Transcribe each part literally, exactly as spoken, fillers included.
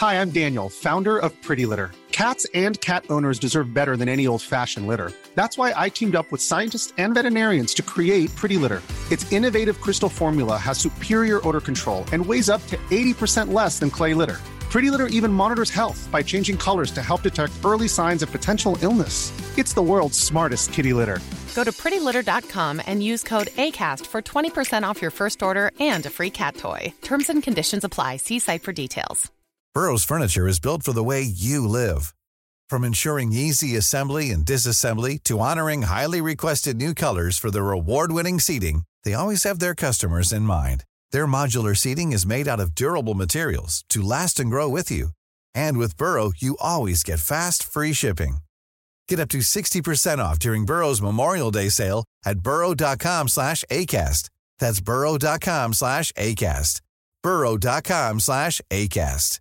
Hi, I'm Daniel, founder of Pretty Litter. Cats and cat owners deserve better than any old-fashioned litter. That's why I teamed up with scientists and veterinarians to create Pretty Litter. Its innovative crystal formula has superior odor control and weighs up to eighty percent less than clay litter. Pretty Litter even monitors health by changing colors to help detect early signs of potential illness. It's the world's smartest kitty litter. Go to pretty litter dot com and use code ACAST for twenty percent off your first order and a free cat toy. Terms and conditions apply. See site for details. Burrow's furniture is built for the way you live. From ensuring easy assembly and disassembly to honoring highly requested new colors for their award-winning seating, they always have their customers in mind. Their modular seating is made out of durable materials to last and grow with you. And with Burrow, you always get fast, free shipping. Get up to sixty percent off during Burrow's Memorial Day sale at burrow.com slash ACAST. That's burrow.com slash ACAST. burrow.com slash ACAST.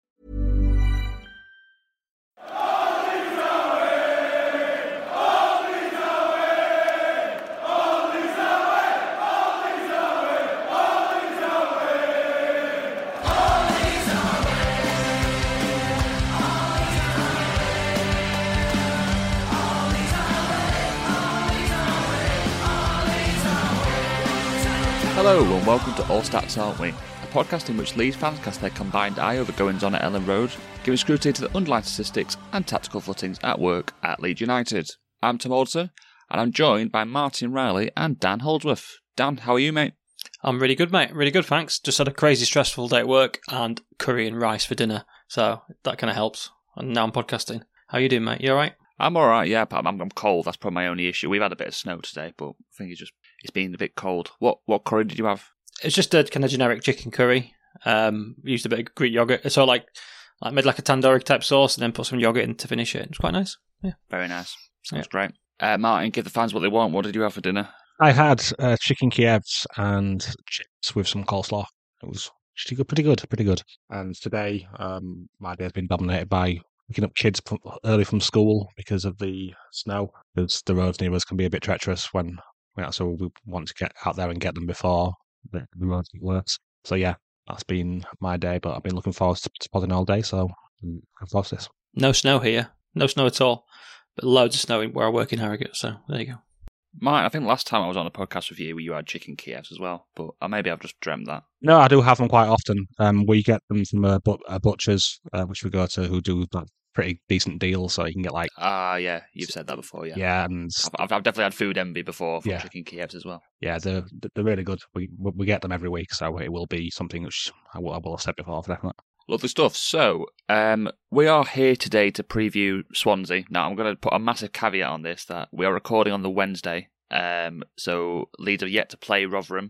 Hello and welcome to All Stats Aren't We, a podcast in which Leeds fans cast their combined eye over goings on at Ellen Road, giving scrutiny to the underlying statistics and tactical footings at work at Leeds United. I'm Tom Alder, and I'm joined by Martin Riley and Dan Holdsworth. Dan, how are you, mate? I'm really good, mate. Really good, thanks. Just had a crazy stressful day at work and curry and rice for dinner, so that kind of helps. And now I'm podcasting. How you doing, mate? You all right? I'm all right, yeah, but I'm, I'm cold. That's probably my only issue. We've had a bit of snow today, but I think it's just it's been a bit cold. What what curry did you have? It's just a kind of generic chicken curry. Um, used a bit of Greek yogurt. So like, I made like a tandoori type sauce and then put some yogurt in to finish it. It was quite nice. Yeah, very nice. Sounds yeah. great. Uh, Martin, give the fans what they want. What did you have for dinner? I had uh, chicken Kievs and chips with some coleslaw. It was pretty good, pretty good, pretty good. And today, um, my day has been dominated by picking up kids from, early from school because of the snow. Because the roads near us can be a bit treacherous when, when so we want to get out there and get them before the, the roads get worse. So yeah, that's been my day. But I've been looking forward to, to podding all day. So I'm looking forward to this. No snow here, no snow at all, but loads of snow where I work in Harrogate. So there you go. Martin, I think last time I was on a podcast with you, you had chicken Kievs as well, but maybe I've just dreamt that. No, I do have them quite often. Um, we get them from a, but- a butcher's, uh, which we go to, who do like pretty decent deals, so you can get like ah, uh, yeah, you've said that before, yeah, yeah, and I've, I've definitely had food envy before from yeah. chicken Kievs as well. Yeah, they're they're really good. We we get them every week, so it will be something which I will, I will have said before, definitely. Lovely stuff. So, um, we are here today to preview Swansea. Now, I'm going to put a massive caveat on this that we are recording on the Wednesday. Um, so Leeds are yet to play Rotherham.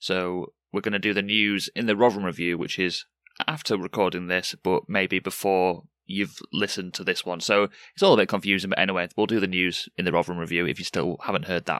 So we're going to do the news in the Rotherham review, which is after recording this, but maybe before you've listened to this one. So it's all a bit confusing, but anyway, we'll do the news in the Rotherham review if you still haven't heard that.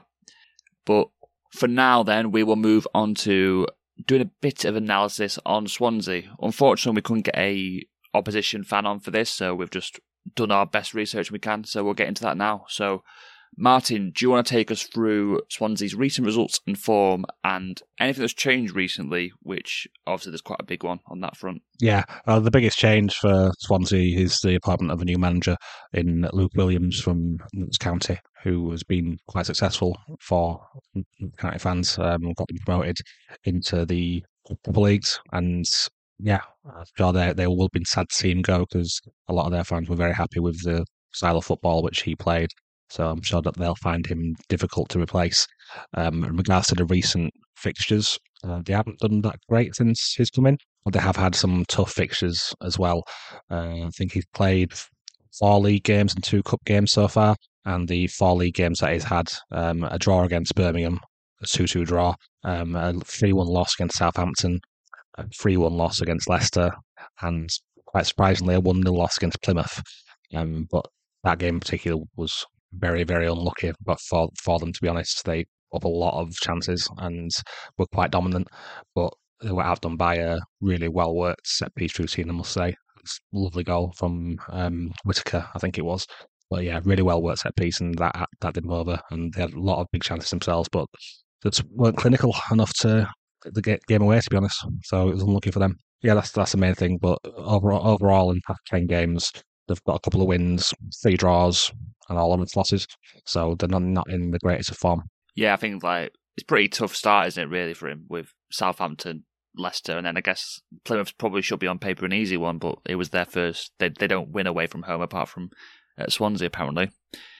But for now, then, we will move on to doing a bit of analysis on Swansea. Unfortunately, we couldn't get a opposition fan on for this, so we've just done our best research we can. So we'll get into that now. So, Martin, do you want to take us through Swansea's recent results and form and anything that's changed recently, which obviously there's quite a big one on that front? Yeah, uh, the biggest change for Swansea is the appointment of a new manager in Luke Williams from Notts County, who has been quite successful for county fans. Um, got them promoted into the upper leagues, and yeah, I'm sure they, they will have been sad to see him go because a lot of their fans were very happy with the style of football which he played. So I'm sure that they'll find him difficult to replace. Um, in regards to the recent fixtures, uh, they haven't done that great since he's come in. But they have had some tough fixtures as well. Uh, I think he's played four league games and two cup games so far. And the four league games that he's had, um, a draw against Birmingham, a two-two draw, um, a three-one loss against Southampton, a three-one loss against Leicester, and quite surprisingly, a one-nil loss against Plymouth. Um, but that game in particular was very, very unlucky, but for for them, to be honest, they up a lot of chances and were quite dominant, but they were outdone by a really well worked set piece routine, I must say. It's a lovely goal from um, Whittaker, I think it was. But yeah, really well worked set piece, and that that did them over. And they had a lot of big chances themselves, but just weren't clinical enough to, to get game away, to be honest. So it was unlucky for them. yeah, that's that's the main thing. But overall, overall in past ten games, they've got a couple of wins, three draws, and all of its losses. So they're not not in the greatest of form. Yeah, I think like it's a pretty tough start, isn't it, really, for him with Southampton, Leicester, and then I guess Plymouth probably should be on paper an easy one, but it was their first. They they don't win away from home apart from uh, Swansea, apparently.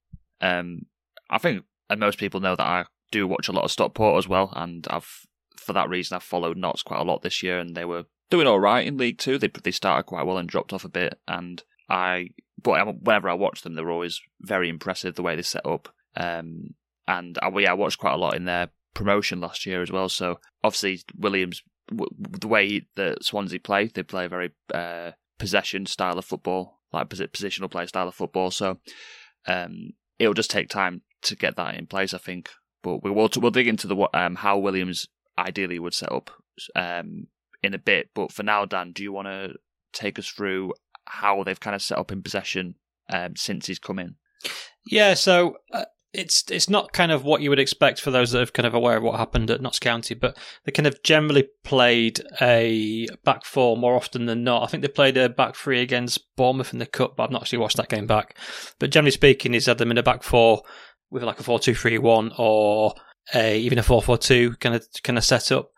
Um, I think, and most people know that I do watch a lot of Stockport as well, and I've for that reason I've followed Notts quite a lot this year, and they were doing all right in League Two. They they started quite well and dropped off a bit, and I but whenever I watch them, they're always very impressive the way they set up. Um, and I, yeah, I watched quite a lot in their promotion last year as well. So obviously Williams, w- the way that Swansea play, they play a very uh, possession style of football, like positional play style of football. So um, it'll just take time to get that in place, I think. But we will we'll dig into the um, how Williams ideally would set up um, in a bit. But for now, Dan, do you want to take us through how they've kind of set up in possession um, since he's come in? Yeah, so uh, it's it's not kind of what you would expect for those that are kind of aware of what happened at Notts County, but they kind of generally played a back four more often than not. I think they played a back three against Bournemouth in the Cup, but I've not actually watched that game back. But generally speaking, he's had them in a back four with like a four two three one or a, even a four four two kind of kind of setup.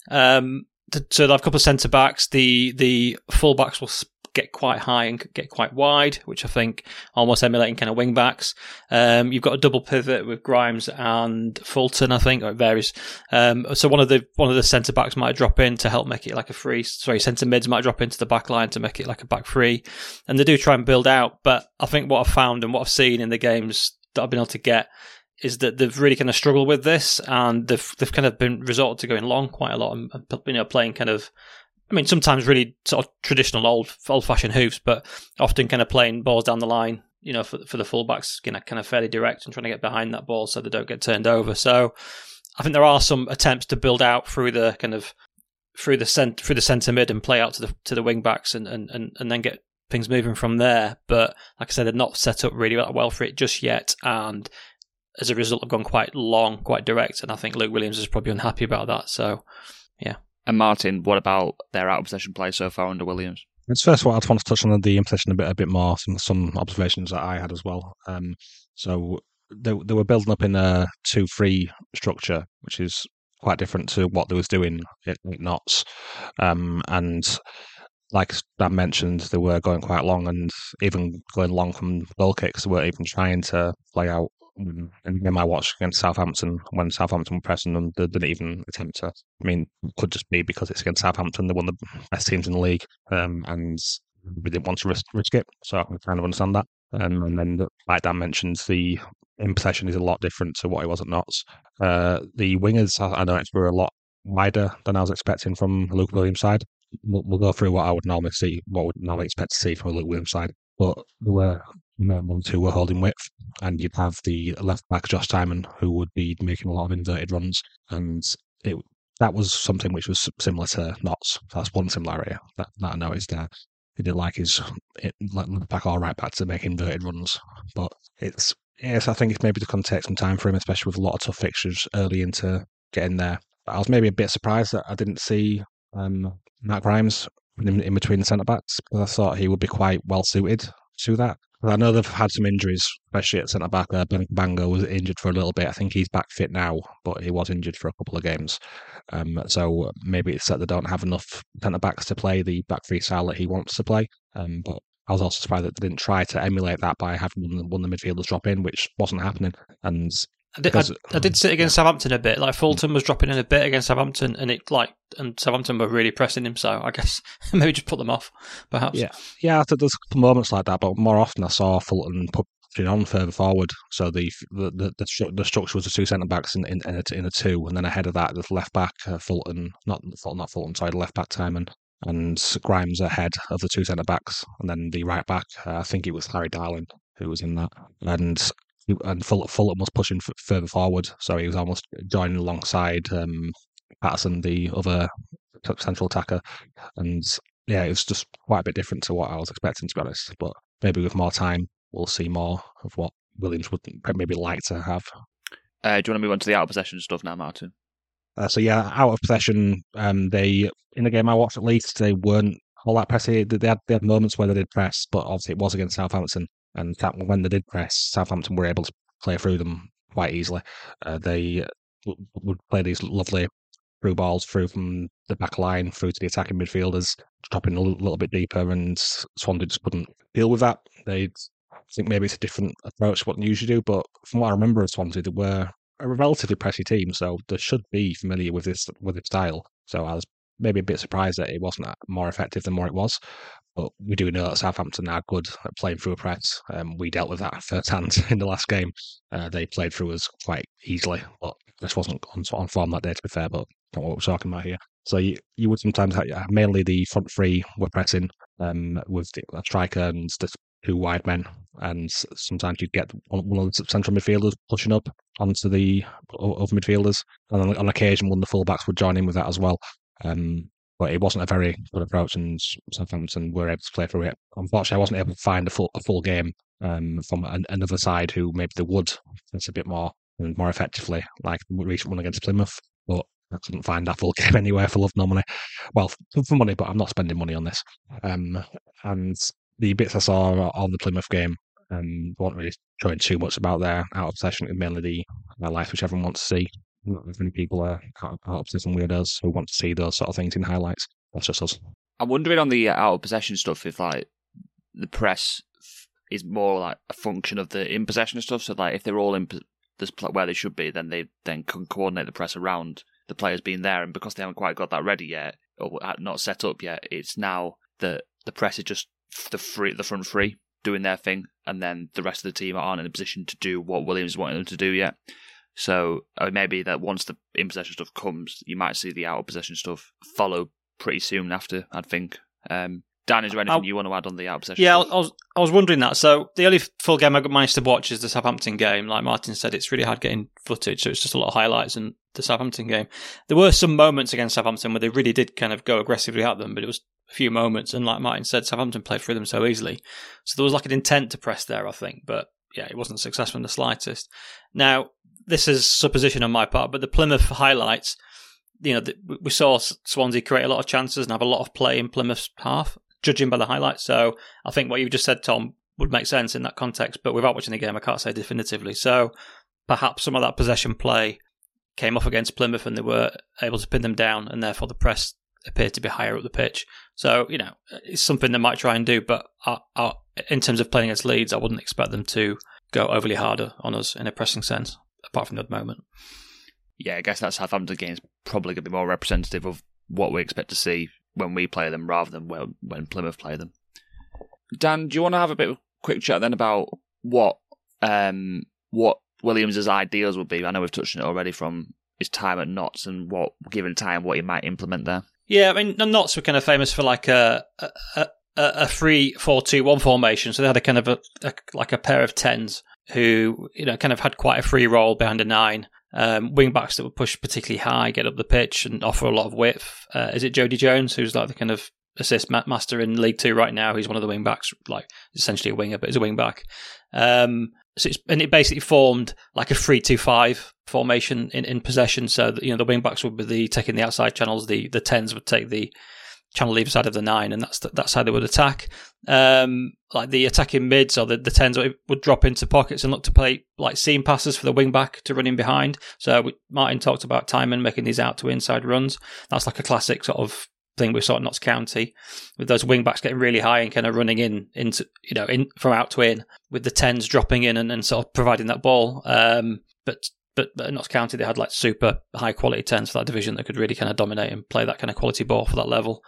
Um, so they have a couple of centre backs. The the full backs will get quite high and get quite wide, which I think almost emulating kind of wing backs. Um, you've got a double pivot with Grimes and Fulton, I think, or it varies. Um, so one of the one of the centre backs might drop in to help make it like a free. Sorry, centre mids might drop into the back line to make it like a back three, and they do try and build out. But I think what I've found and what I've seen in the games that I've been able to get is that they've really kind of struggled with this, and they've they've kind of been resorted to going long quite a lot, and you know playing kind of. I mean, sometimes really sort of traditional old old fashioned hoofs, but often kind of playing balls down the line, you know, for for the fullbacks, you know, kind of fairly direct and trying to get behind that ball so they don't get turned over. So I think there are some attempts to build out through the kind of through the cent through the centre mid and play out to the to the wing backs and, and, and, and then get things moving from there. But like I said, they're not set up really well for it just yet, and as a result, have gone quite long, quite direct. And I think Luke Williams is probably unhappy about that. So yeah. And Martin, what about their out of possession play so far under Williams? It's first of all, I just want to touch on the in possession a bit, a bit more. Some some observations that I had as well. Um, so they they were building up in a two three structure, which is quite different to what they was doing at Notts. Um, and like Dan mentioned, they were going quite long, and even going long from goal kicks. They weren't even trying to play out. And in my watch against Southampton, when Southampton were pressing them, they didn't even attempt to. I mean, it could just be because it's against Southampton. They're one of the best teams in the league, um, and we didn't want to risk, risk it. So I kind of understand that. Um, and then, like Dan mentioned, the in possession is a lot different to what it was at Notts. Uh, the wingers, I, I noticed, were a lot wider than I was expecting from Luke Williams' side. We'll, we'll go through what I would normally see, what I would normally expect to see from a Luke Williams' side. But there were ones who were holding width, and you'd have the left back Josh Tymon, who would be making a lot of inverted runs, and it that was something which was similar to Notts. That's one similarity that, that I noticed there. He didn't like his it, left back or right back to make inverted runs, but it's yes, I think it's maybe going to take some time for him, especially with a lot of tough fixtures early into getting there. But I was maybe a bit surprised that I didn't see um, Matt Grimes in, in between the centre backs, because I thought he would be quite well suited to that. I know they've had some injuries, especially at centre back. Uh, Bango was injured for a little bit. I think he's back fit now, but he was injured for a couple of games. Um, so maybe it's that they don't have enough centre backs to play the back three style that he wants to play. Um, but I was also surprised that they didn't try to emulate that by having one of the midfielders drop in, which wasn't happening. And I did, I, I did sit against yeah. Southampton a bit. Like Fulton was dropping in a bit against Southampton, and it like and Southampton were really pressing him. So I guess maybe just put them off, perhaps. Yeah, yeah. There's a couple moments like that, but more often I saw Fulton pushing on further forward. So the the the, the, the structure was the two centre backs in in, in, a, in a two, and then ahead of that, there's left back uh, Fulton, not Fulton, not Fulton, sorry, the left back Tymon, and Grimes ahead of the two centre backs, and then the right back. Uh, I think it was Harry Darling who was in that, and. And Fulham was pushing f- further forward, so he was almost joining alongside um, Patterson, the other central attacker. And yeah, it was just quite a bit different to what I was expecting, to be honest. But maybe with more time, we'll see more of what Williams would maybe like to have. Uh, do you want to move on to the out of possession stuff now, Martin? Uh, so yeah, out of possession, um, they in the game I watched at least they weren't all that pressy. They had they had moments where they did press, but obviously it was against Southampton, and that, when they did press, Southampton were able to play through them quite easily. Uh, they w- would play these lovely through balls through from the back line through to the attacking midfielders, dropping a little, little bit deeper, and Swansea just couldn't deal with that. They I think maybe it's a different approach to what they usually do, but from what I remember of Swansea, they were a relatively pressy team, so they should be familiar with this with this style. So I was maybe a bit surprised that it wasn't more effective than more it was. But we do know that Southampton are good at playing through a press. Um, we dealt with that firsthand in the last game. Uh, they played through us quite easily, but this wasn't on, on form that day, to be fair, but not what we're talking about here. So you, you would sometimes have yeah, mainly the front three were pressing um, with the, a striker and the two wide men, and sometimes you'd get one, one of the central midfielders pushing up onto the other midfielders, and on, on occasion one of the fullbacks would join in with that as well. Um, but it wasn't a very good approach, and Southampton were able to play through it. Unfortunately, I wasn't able to find a full a full game um, from an, another side who maybe they would. It's a bit more and more effectively, like the recent one against Plymouth, but I couldn't find that full game anywhere for love nor money. Well, for money, but I'm not spending money on this. Um, and the bits I saw on the Plymouth game um, weren't really showing too much about their out of possession. Mainly the highlights, which everyone wants to see. Not as many people are out of possession weirdos who want to see those sort of things in highlights. That's just us. I'm wondering on the out of possession stuff if like the press is more like a function of the in possession stuff. So like if they're all in this where they should be, then they then can coordinate the press around the players being there. And because they haven't quite got that ready yet or not set up yet, it's now that the press is just the free, the front three doing their thing, and then the rest of the team aren't in a position to do what Williams wanted them to do yet. So uh, maybe that once the in possession stuff comes, you might see the out of possession stuff follow pretty soon after, I think. Um, Dan, is there anything I'll, you want to add on the out of possession yeah, stuff? I was I was wondering that. So the only full game I managed to watch is the Southampton game. Like Martin said, it's really hard getting footage, so it's just a lot of highlights in the Southampton game. There were some moments against Southampton where they really did kind of go aggressively at them, but it was a few moments, and like Martin said, Southampton played through them so easily. So there was like an intent to press there, I think, but yeah, it wasn't successful in the slightest. Now, this is supposition on my part, but the Plymouth highlights, you know, the, we saw Swansea create a lot of chances and have a lot of play in Plymouth's half, judging by the highlights. So I think what you just said, Tom, would make sense in that context, but without watching the game, I can't say definitively. So perhaps some of that possession play came off against Plymouth and they were able to pin them down, and therefore the press appeared to be higher up the pitch. So, you know, it's something they might try and do, but I, I, in terms of playing against Leeds, I wouldn't expect them to go overly harder on us in a pressing sense, apart from that moment. Yeah, I guess that Southampton game is probably going to be more representative of what we expect to see when we play them rather than when, when Plymouth play them. Dan, do you want to have a bit of a quick chat then about what um, what Williams' ideals would be? I know we've touched on it already from his time at Notts and what, given time, what he might implement there. Yeah, I mean, Notts were kind of famous for like a a, a, a three four two one formation, so they had a kind of a, a like a pair of tens who, you know, kind of had quite a free role behind a nine. Um, wing backs that would push particularly high, get up the pitch and offer a lot of width. Uh, is it Jody Jones, who's like the kind of assist master in League Two right now? He's one of the wing backs, like essentially a winger, but he's a wing back. Um, so it's, and it basically formed like a three two five formation in, in possession. So that, you know, the wing backs would be the, taking the outside channels, the the tens would take the channel either side of the nine, and that's the, that's how they would attack. Um, like the attacking mids or the, the tens would drop into pockets and look to play like seam passes for the wing back to run in behind. So we, Martin talked about Timon making these out to inside runs. That's like a classic sort of thing we saw at Notts County, with those wing backs getting really high and kind of running in into, you know, in from out to in, with the tens dropping in and, and sort of providing that ball. Um, but But, but at Notts County, they had like super high quality tens for that division that could really kind of dominate and play that kind of quality ball for that level.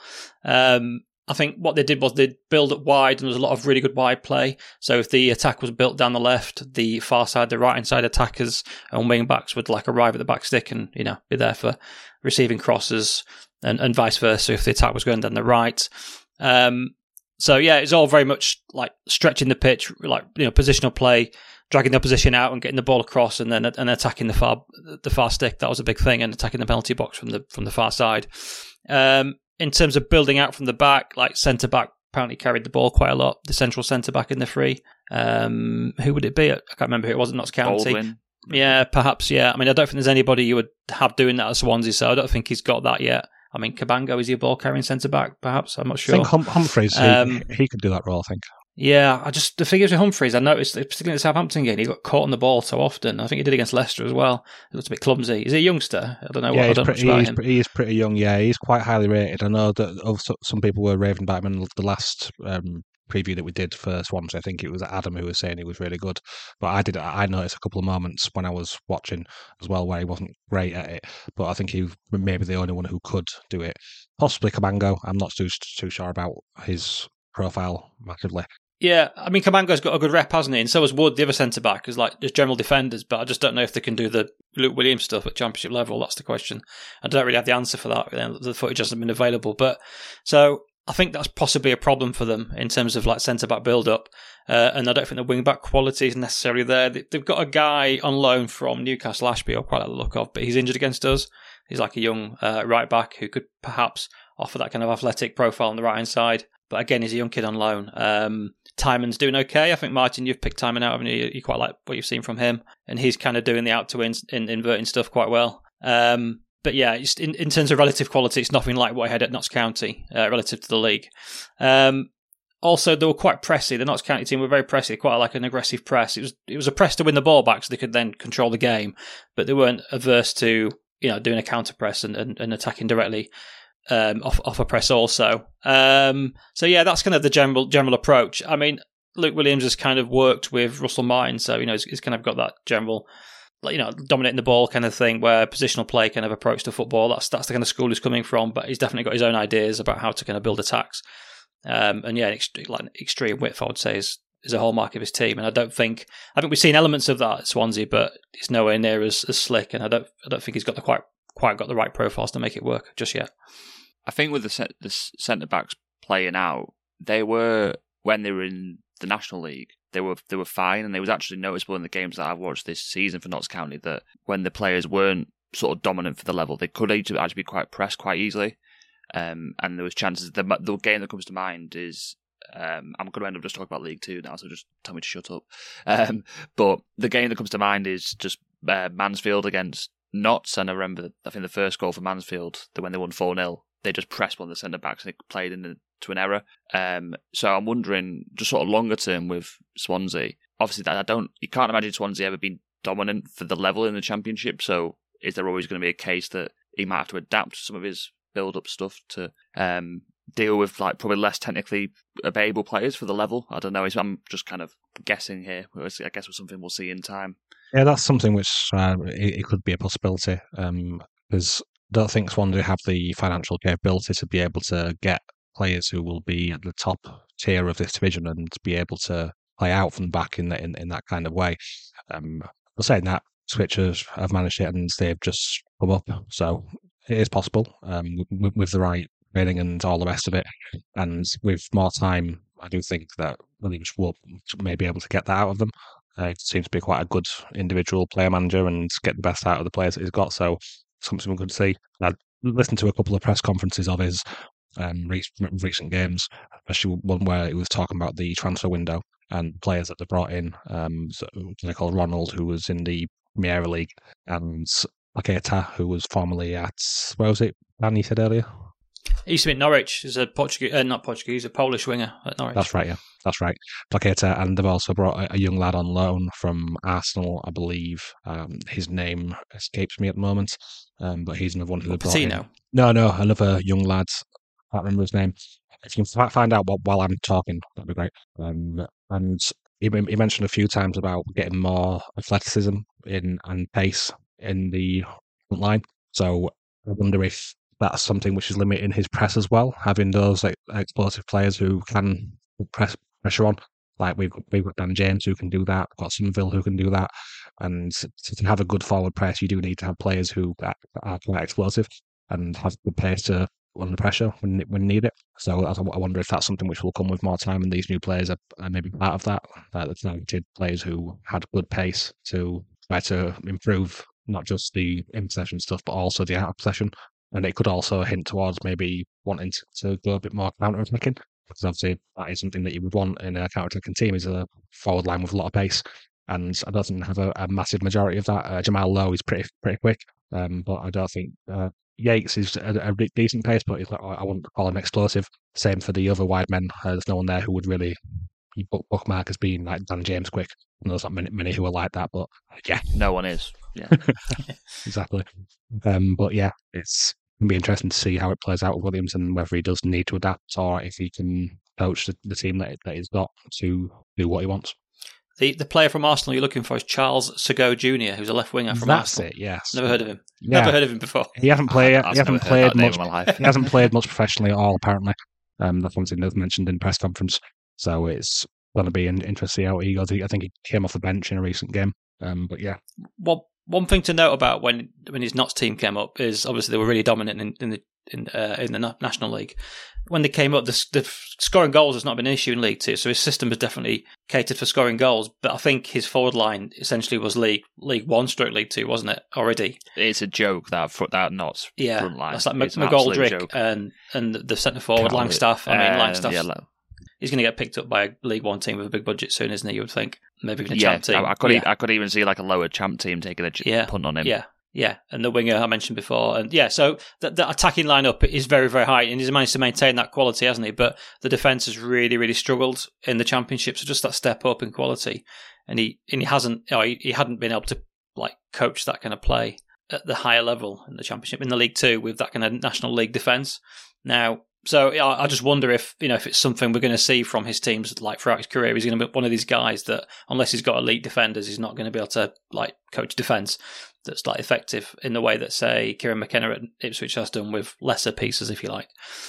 Um, I think what they did was they build up wide, and there was a lot of really good wide play. So if the attack was built down the left, the far side, the right hand side attackers and wing backs would like arrive at the back stick and, you know, be there for receiving crosses, and, and vice versa if the attack was going down the right. Um, so yeah, it's all very much like stretching the pitch, like, you know, positional play, dragging the opposition out and getting the ball across, and then and attacking the far the far stick. That was a big thing, and attacking the penalty box from the from the far side. Um, in terms of building out from the back, like centre back apparently carried the ball quite a lot. The central centre back in the three. Um, who would it be? I can't remember who it was at Notts County. Baldwin. Yeah, perhaps, yeah. I mean, I don't think there's anybody you would have doing that at Swansea, so I don't think he's got that yet. I mean, Cabango, is he a ball-carrying centre-back, perhaps? I'm not sure. I think hum- Humphreys, um, he, he could do that role, I think. Yeah, I just the figures with Humphreys, I noticed, particularly in the Southampton game, he got caught on the ball so often. I think he did against Leicester as well. It looked a bit clumsy. Is he a youngster? I don't know. Yeah, what, he's I don't pretty, know he's, him. he is pretty young, yeah. He's quite highly rated. I know that some people were raving about him in the last um, preview that we did for Swansea. I think it was Adam who was saying he was really good. But I did. I noticed a couple of moments when I was watching as well where he wasn't great at it. But I think he was maybe the only one who could do it. Possibly Cabango. I'm not too, too sure about his profile massively. Yeah, I mean, Cabango's got a good rep, hasn't he? And so has Wood, the other centre-back, as like just general defenders, but I just don't know if they can do the Luke Williams stuff at Championship level. That's the question. I don't really have the answer for that. The footage hasn't been available. But so I think that's possibly a problem for them in terms of like centre-back build-up. Uh, and I don't think the wing-back quality is necessarily there. They've got a guy on loan from Newcastle, Ashby, I quite like the look of, but he's injured against us. He's like a young uh, right-back who could perhaps offer that kind of athletic profile on the right-hand side. But again, he's a young kid on loan. Um, Tyman's doing okay. I think, Martin, you've picked Tyman out, haven't you? You quite like what you've seen from him. And he's kind of doing the out-to-in, in, inverting stuff quite well. Um, but yeah, just in, in terms of relative quality, it's nothing like what I had at Notts County uh, relative to the league. Um, also, they were quite pressy. The Notts County team were very pressy, quite like an aggressive press. It was it was a press to win the ball back so they could then control the game. But they weren't averse to, you know, doing a counter press and, and, and attacking directly. Um, off off a press also. Um, so yeah, that's kind of the general general approach. I mean, Luke Williams has kind of worked with Russell Martin, so you know he's, he's kind of got that general, you know, dominating the ball kind of thing, where positional play kind of approach to football. That's that's the kind of school he's coming from. But he's definitely got his own ideas about how to kind of build attacks. Um, and yeah, ext- like extreme width, I would say, is is a hallmark of his team. And I don't think I think we've seen elements of that at Swansea, but it's nowhere near as, as slick. And I don't I don't think he's got the quite quite got the right profiles to make it work just yet. I think with the, ce- the centre backs playing out, they were when they were in the National League, they were they were fine, and it was actually noticeable in the games that I've watched this season for Notts County that when the players weren't sort of dominant for the level, they could actually be quite pressed quite easily, um, and there was chances. The the game that comes to mind is. Um, I'm going to end up just talking about League Two now, so just tell me to shut up. Um, but the game that comes to mind is just uh, Mansfield against Notts, and I remember I think the first goal for Mansfield, when they won four nil. They just pressed one of the centre backs and it played into an error. Um, so I'm wondering, just sort of longer term with Swansea. Obviously, that I don't, you can't imagine Swansea ever being dominant for the level in the Championship. So is there always going to be a case that he might have to adapt some of his build-up stuff to um, deal with like probably less technically able players for the level? I don't know. I'm just kind of guessing here. I guess it's something we'll see in time. Yeah, that's something which uh, it, it could be a possibility. Um, because don't think Swansea have the financial capability to be able to get players who will be at the top tier of this division and be able to play out from the back in, the, in in that kind of way. Um, I'm saying that Switchers have managed it and they've just come up, so it is possible um, with, with the right training and all the rest of it. And with more time, I do think that Williams will may be able to get that out of them. Uh, he seems to be quite a good individual player manager and get the best out of the players that he's got. So. Something we could see. I listened to a couple of press conferences of his um, recent, recent games, especially one where he was talking about the transfer window and players that they brought in. Um, so they called Ronald, who was in the Premier League, and Paqueta, who was formerly at, where was it, Dan, you said earlier? He used to be at Norwich. He's a Portuguese, uh, not Portuguese, a Polish winger at Norwich. That's right, yeah. That's right. Paqueta, and they've also brought a, a young lad on loan from Arsenal, I believe. Um, his name escapes me at the moment, um, but he's another one who they brought in. No, no, another young lad. I can't remember his name. If you can find out what, while I'm talking, that'd be great. Um, and he, he mentioned a few times about getting more athleticism in and pace in the front line. So I wonder if that's something which is limiting his press as well, having those like, explosive players who can press pressure on. Like we've got, we've got Dan James who can do that, we've got Somerville who can do that. And to have a good forward press, you do need to have players who are quite explosive and have the pace to under pressure when when needed. So I wonder if that's something which will come with more time, and these new players are, are maybe part of that. That the talented players who had good pace to try to improve not just the in possession stuff, but also the out of possession. And it could also hint towards maybe wanting to, to go a bit more counter attacking, because obviously that is something that you would want in a counter attacking team, is a forward line with a lot of pace. and I don't think they have a, a massive majority of that. Uh, Jamal Lowe is pretty pretty quick, um, but I don't think uh, Yates is a, a decent pace, but he's like, I wouldn't call him explosive. Same for the other wide men. Uh, there's no one there who would really book, bookmark as being like Dan James quick. And there's not many, many who are like that, but yeah, no one is. Yeah, exactly. Um, but yeah, it's going to be interesting to see how it plays out with Williams and whether he does need to adapt or if he can coach the, the team that, that he's got to do what he wants. The the player from Arsenal you're looking for is Charles Sago Junior, who's a left winger from That's Arsenal. it, yes. Never heard of him. Yeah. Never heard of him before. He hasn't played. I've He hasn't played much. He hasn't played much professionally at all. Apparently, um, that's one thing they've mentioned in press conference. So it's going to be interesting to see how he goes. I think he came off the bench in a recent game. Um, but yeah, well, one thing to note about when when his Notts team came up is obviously they were really dominant in, in the in uh, in the National League. When they came up, the, the scoring goals has not been an issue in League Two, so his system has definitely catered for scoring goals. But I think his forward line essentially was League League One stroke League Two, wasn't it already? It's a joke that that Notts yeah, front line. That's like it's McGoldrick and and the centre forward Langstaff. I mean, um, Langstaff. Yeah, he's going to get picked up by a League One team with a big budget soon, isn't he? You would think maybe even a yeah, champ team. I, I could yeah. e- I could even see like a lower champ team taking a yeah. punt on him. Yeah. Yeah, and the winger I mentioned before. And yeah, so the, the attacking lineup is very, very high, and he's managed to maintain that quality, hasn't he? But the defence has really, really struggled in the Championship, so just that step up in quality. And he and he hasn't, you know, he, he hadn't been able to like coach that kind of play at the higher level in the Championship, in the League Two, with that kind of National League defence. Now, so I, I just wonder if, you know, if it's something we're going to see from his teams like throughout his career. He's going to be one of these guys that, unless he's got elite defenders, he's not going to be able to like coach defence that's like effective in the way that, say, Kieran McKenna at Ipswich has done with lesser pieces, if you like.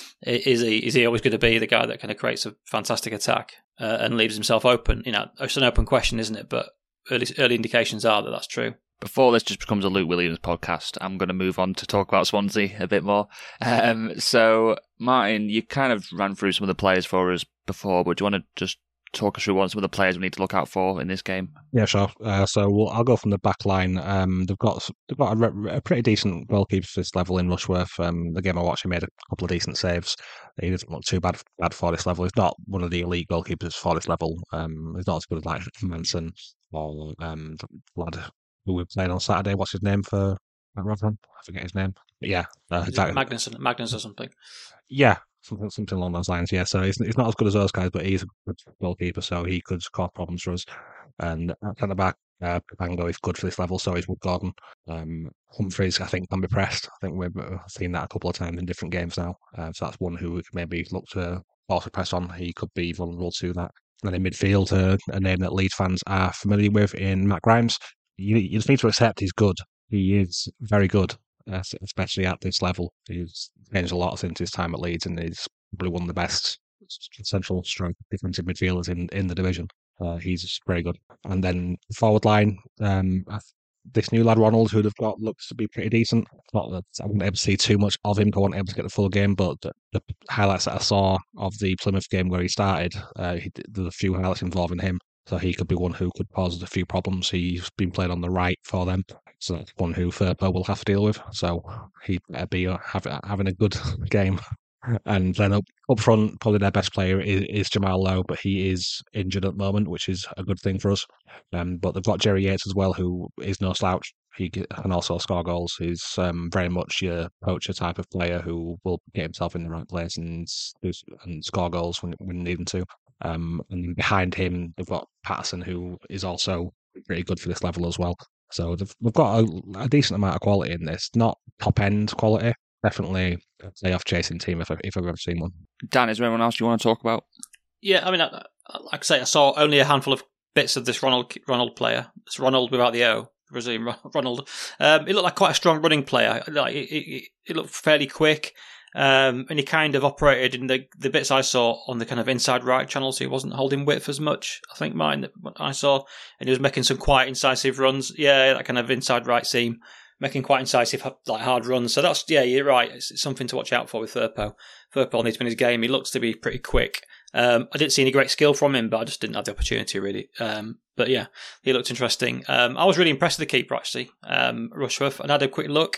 Is he is he always going to be the guy that kind of creates a fantastic attack uh, and leaves himself open? You know, it's an open question, isn't it? But early early indications are that that's true. Before this just becomes a Luke Williams podcast, I'm going to move on to talk about Swansea a bit more. Um, so, Martin, you kind of ran through some of the players for us before, but do you want to just talk us through what some of the players we need to look out for in this game? Yeah, sure. Uh, so we'll, I'll go from the back line. Um, they've got they've got a, a pretty decent goalkeeper for this level in Rushworth. Um, the game I watched, he made a couple of decent saves. He doesn't look too bad, bad for this level. He's not one of the elite goalkeepers for this level. Um, he's not as good as like Manson or um, the lad who we're playing on Saturday. What's his name for Rotherham? I forget his name. But yeah, uh, that, Magnus, Magnus or something. Yeah. Something, something along those lines, yeah. So he's, he's not as good as those guys, but he's a good goalkeeper, so he could cause problems for us. And at the back, uh, Pango is good for this level, so is Wood Gordon. Um, Humphreys, I think, can be pressed. I think we've seen that a couple of times in different games now. Uh, so that's one who we could maybe look to also press on. He could be vulnerable to that. And in midfield, uh, a name that Leeds fans are familiar with in Matt Grimes. You, you just need to accept he's good. He is very good. Uh, especially at this level. He's changed a lot since his time at Leeds, and he's probably one of the best central stroke defensive midfielders in, in the division. Uh, he's very good. And then forward line, um, this new lad Ronald, who they've got, looks to be pretty decent. Not that I wasn't able to see too much of him, I wasn't able to get the full game, but the, the highlights that I saw of the Plymouth game where he started, uh, he, there's a few highlights involving him. So he could be one who could cause a few problems. He's been playing on the right for them. So that's one who Firpo will have to deal with. So he'd better be uh, have, having a good game. And then up, up front, probably their best player is, is Jamal Lowe, but he is injured at the moment, which is a good thing for us. Um, but they've got Jerry Yates as well, who is no slouch. He can also score goals. He's um, very much your poacher type of player who will get himself in the right place and, and score goals when, when needing to. Um, and behind him, they've got Patterson, who is also pretty good for this level as well. So they've, they've got a, a decent amount of quality in this. Not top-end quality. Definitely a playoff chasing team if, I, if I've ever seen one. Dan, is there anyone else you want to talk about? Yeah, I mean, I, like I say, I saw only a handful of bits of this Ronald Ronald player. It's Ronald without the O. Brazilian Ronald. Um, he looked like quite a strong running player. Like he, he, he looked fairly quick. Um, and he kind of operated in the the bits I saw on the kind of inside right channel, so he wasn't holding width as much. I think mine that I saw, and he was making some quite incisive runs. Yeah, that kind of inside right seam, making quite incisive like hard runs. So that's yeah, you're right. It's, it's something to watch out for with Firpo. Firpo needs to win his game. He looks to be pretty quick. Um, I didn't see any great skill from him, but I just didn't have the opportunity really. Um, but yeah, he looked interesting. Um, I was really impressed with the keeper actually, um, Rushworth, and I had a quick look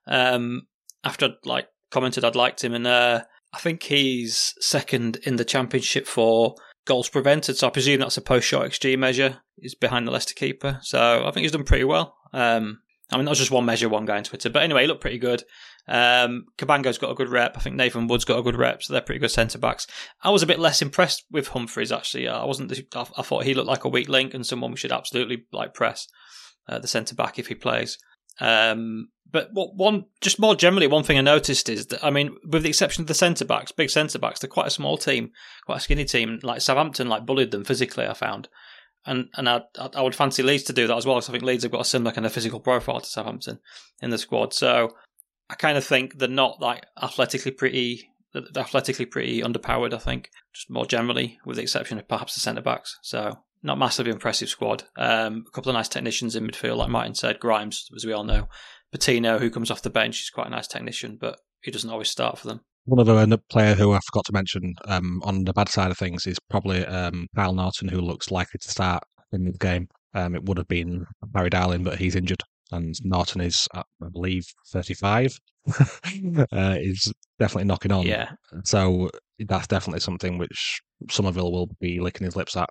um, after like. commented I'd liked him, and uh, I think he's second in the Championship for goals prevented. So I presume that's a post-shot X G measure. He's behind the Leicester keeper. So I think he's done pretty well. Um, I mean, that was just one measure, one guy on Twitter. But anyway, he looked pretty good. Um, Cabango's got a good rep. I think Nathan Wood's got a good rep. So they're pretty good centre-backs. I was a bit less impressed with Humphreys, actually. I wasn't. I, I thought he looked like a weak link and someone we should absolutely like press uh, the centre-back if he plays. Um, but what one, just more generally, one thing I noticed is that, I mean, with the exception of the centre-backs, big centre-backs, they're quite a small team, quite a skinny team. Like Southampton, like bullied them physically, I found. And and I I would fancy Leeds to do that as well, because I think Leeds have got a similar kind of physical profile to Southampton in the squad. So I kind of think they're not like athletically pretty, they're athletically pretty underpowered, I think, just more generally, with the exception of perhaps the centre-backs. So not massively impressive squad. Um, a couple of nice technicians in midfield, like Martin said. Grimes, as we all know. Patino, who comes off the bench, is quite a nice technician, but he doesn't always start for them. One other player who I forgot to mention um, on the bad side of things is probably um, Kyle Norton, who looks likely to start in the game. Um, it would have been Barry Darling, but he's injured. And Norton is, I believe, thirty-five. uh, is definitely knocking on. Yeah. So that's definitely something which Somerville will be licking his lips at.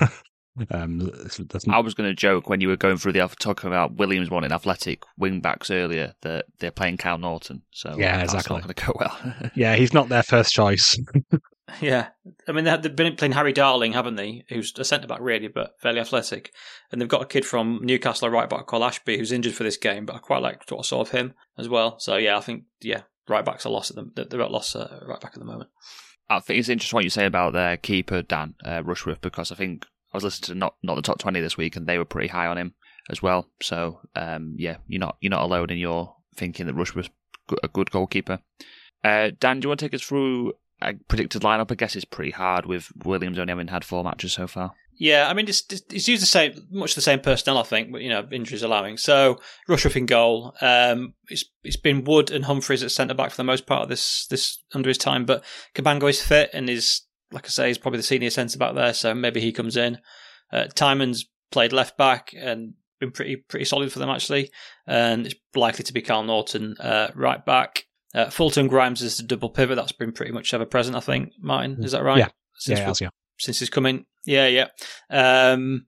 Um, I was going to joke when you were going through the talking about Williams wanting athletic wing backs earlier that they're playing Kyle Norton. So yeah, that's exactly. not going to go well. Yeah, he's not their first choice. Yeah, I mean they've been playing Harry Darling, haven't they? Who's a centre back really, but fairly athletic. And they've got a kid from Newcastle, a right back called Ashby, who's injured for this game. But I quite like what I saw of him as well. So yeah, I think yeah, right backs are lost at them. They're at loss uh, right back at the moment. I think it's interesting what you say about their keeper Dan uh, Rushworth, because I think I was listening to not not the top twenty this week, and they were pretty high on him as well. So um, yeah, you're not you're not alone in your thinking that Rushworth's a good goalkeeper. Uh, Dan, do you want to take us through a predicted lineup? I guess it's pretty hard with Williams only having had four matches so far. Yeah, I mean it's it's used the same, much the same personnel, I think, but you know, injuries allowing. So Rushworth in goal. Um, it's it's been Wood and Humphreys at centre back for the most part of this this under his time, but Cabango is fit and is, like I say, he's probably the senior centre back there, so maybe he comes in. Uh, Tymon's played left back and been pretty pretty solid for them actually, and it's likely to be Kyle Norton uh, right back. Uh, Fulton Grimes is the double pivot. That's been pretty much ever present, I think. Martin, is that right? Yeah, since yeah, has, yeah. Since he's come in, yeah, yeah. Um,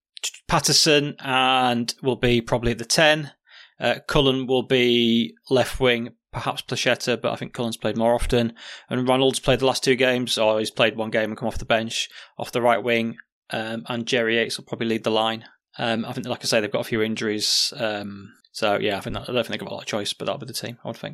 Patterson and will be probably at the ten. Uh, Cullen will be left wing. Perhaps Placheta, but I think Cullen's played more often. And Ronald's played the last two games, or he's played one game and come off the bench, off the right wing. Um, and Jerry Yates will probably lead the line. Um, I think, like I say, they've got a few injuries. Um, so, yeah, I think that, I don't think they've got a lot of choice, but that'll be the team, I would think.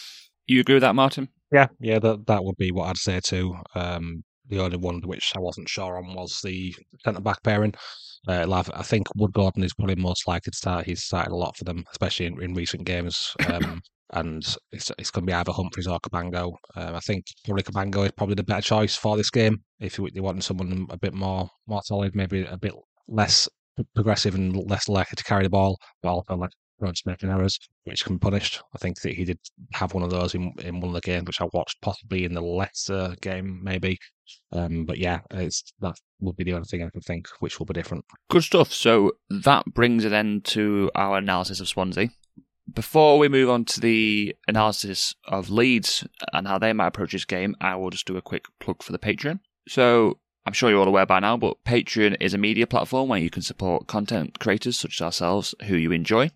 You agree with that, Martin? Yeah, yeah, that that would be what I'd say too. Um, the only one which I wasn't sure on was the centre-back pairing. Uh, I think Wood Gordon is probably most likely to start. He's started a lot for them, especially in, in recent games. Um, and it's it's going to be either Humphreys or Cabango. Um, I think probably Cabango is probably the better choice for this game. If you, you want someone a bit more more solid, maybe a bit less progressive and less likely to carry the ball, but also like just making errors, which can be punished. I think that he did have one of those in, in one of the games, which I watched, possibly in the Leicester game, maybe. Um, but yeah, it's that would be the only thing I can think which will be different. Good stuff. So that brings an end to our analysis of Swansea. Before we move on to the analysis of Leeds and how they might approach this game, I will just do a quick plug for the Patreon. So I'm sure you're all aware by now, but Patreon is a media platform where you can support content creators such as ourselves who you enjoy.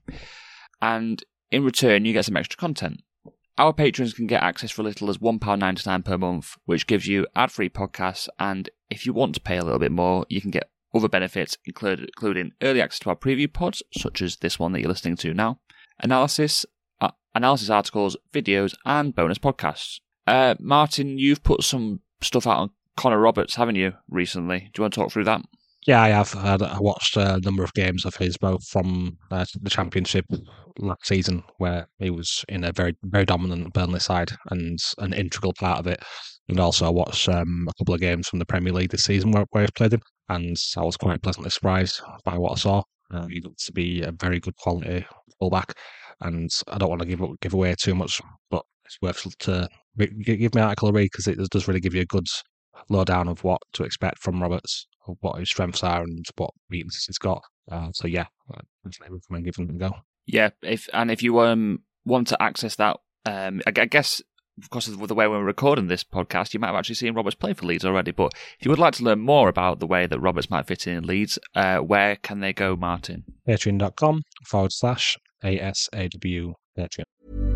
And in return, you get some extra content. Our patrons can get access for as little as one pound ninety-nine per month, which gives you ad-free podcasts. And if you want to pay a little bit more, you can get other benefits, including early access to our preview pods, such as this one that you're listening to now, analysis, uh, analysis articles, videos, and bonus podcasts. Uh, Martin, you've put some stuff out on Connor Roberts, haven't you, recently? Do you want to talk through that? Yeah, I have. I watched a number of games of his, both from uh, the Championship last season, where he was in a very, very dominant Burnley side and an integral part of it. And also I watched um, a couple of games from the Premier League this season where, where he's played him, and I was quite pleasantly surprised by what I saw. Uh, he looks to be a very good quality fullback, and I don't want to give give away too much, but it's worth to give me an article a read because it does really give you a good lowdown of what to expect from Roberts, of what his strengths are and what weaknesses he's got. Uh, so yeah, I definitely recommend giving it a go. Yeah, if and if you um want to access that, um, I, I guess because of the way we're recording this podcast, you might have actually seen Roberts play for Leeds already. But if you would like to learn more about the way that Roberts might fit in Leeds, uh, where can they go, Martin? Patreon.com forward slash ASAW Patreon.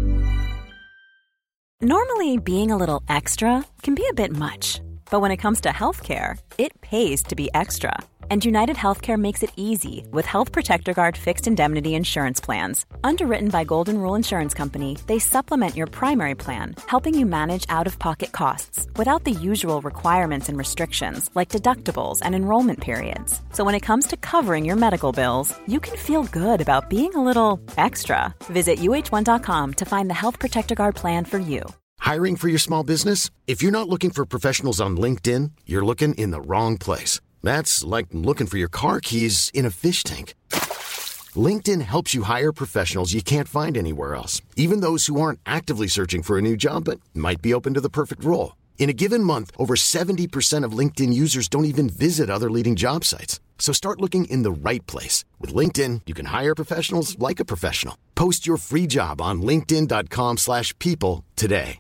Normally, being a little extra can be a bit much. But when it comes to healthcare, it pays to be extra. And United Healthcare makes it easy with Health Protector Guard fixed indemnity insurance plans. Underwritten by Golden Rule Insurance Company, they supplement your primary plan, helping you manage out-of-pocket costs without the usual requirements and restrictions like deductibles and enrollment periods. So when it comes to covering your medical bills, you can feel good about being a little extra. Visit U H one dot com to find the Health Protector Guard plan for you. Hiring for your small business? If you're not looking for professionals on LinkedIn, you're looking in the wrong place. That's like looking for your car keys in a fish tank. LinkedIn helps you hire professionals you can't find anywhere else, even those who aren't actively searching for a new job but might be open to the perfect role. In a given month, over seventy percent of LinkedIn users don't even visit other leading job sites. So start looking in the right place. With LinkedIn, you can hire professionals like a professional. Post your free job on linkedin.com slash people today.